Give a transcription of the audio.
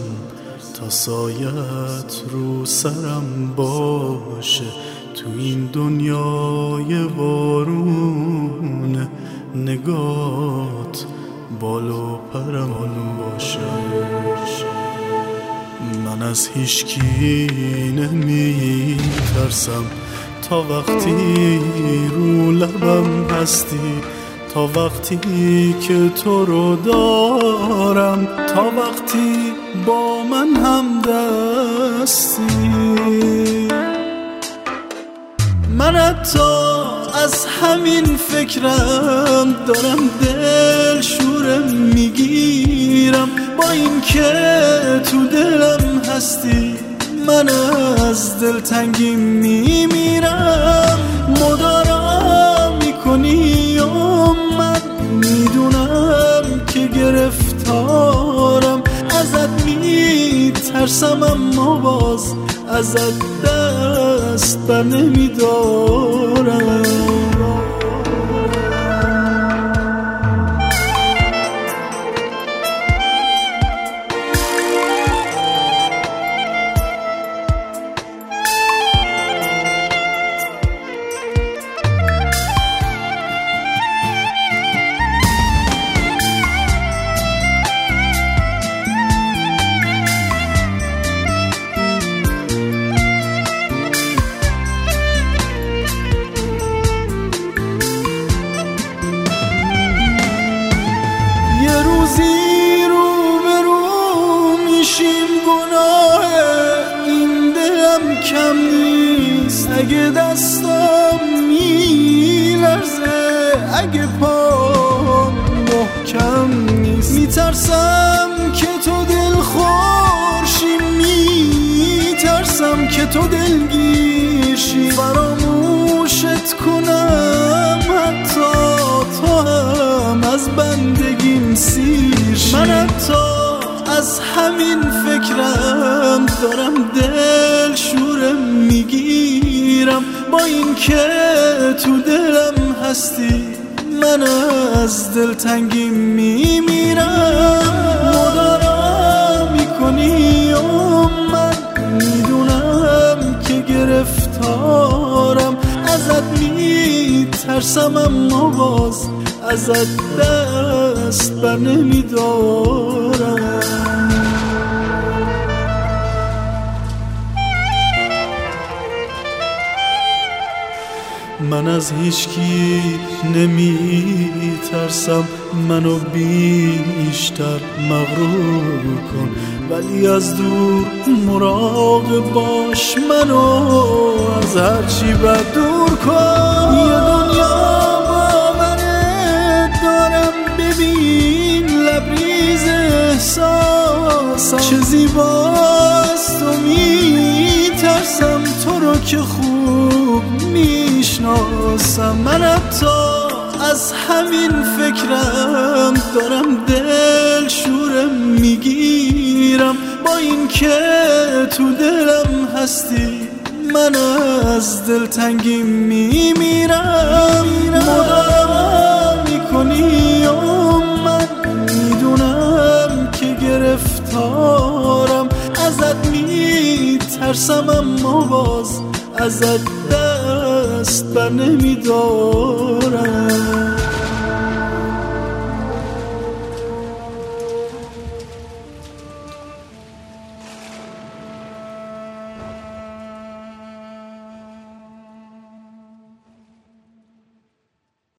تا سایت رو سرم باشه، تو این دنیای وارونه نگات بال و پرم باشه. من از هیچکی نمی ترسم تا وقتی رو لبم هستی، تا وقتی که تو رو دارم، تا وقتی با من هم دستی. من حتی از همین فکرم دارم دل شورم میگیرم، با این که تو دلم هستی من از دلتنگی میمیرم. مدارا میکنی و من میدونم که گرفتارم، ازت میترسم اما باز ازت دست بر نمیدارم. روزی رو به رو میشیم، گناه این دلم کم نیست. اگه دستم میلرزه، اگه پام محکم نیست، میترسم که تو دل خورشی، میترسم که تو دلگیرشی، فراموشت کنم حتی تو هم از بندگیم سیر شی. من حتی از همین فکرم دارم دل شورم میگیرم، با این که تو دلم هستی من از دلتنگی میمیرم. مدارا میکنی و من میدونم که گرفتارم، ازت میترسم اما باز ازت دست بر نمیدارم. من از هیچکی نمی ترسم، منو بیشتر مغرور کن، ولی از دور مراقب باش، منو از هرچی بد دور کن. یه دنیا باورت دارم، ببین لبریز احساسم چه زیباست و میترسم تو رو که خوب میشناسم. من حتی از همین فکرم دارم دل شورم میگیرم، با این که تو دلم هستی من از دلتنگی میمیرم. مدارا میکنی و من میدونم که گرفتارم، ازت میترسم اما باز ازت دست بر نمیدارم.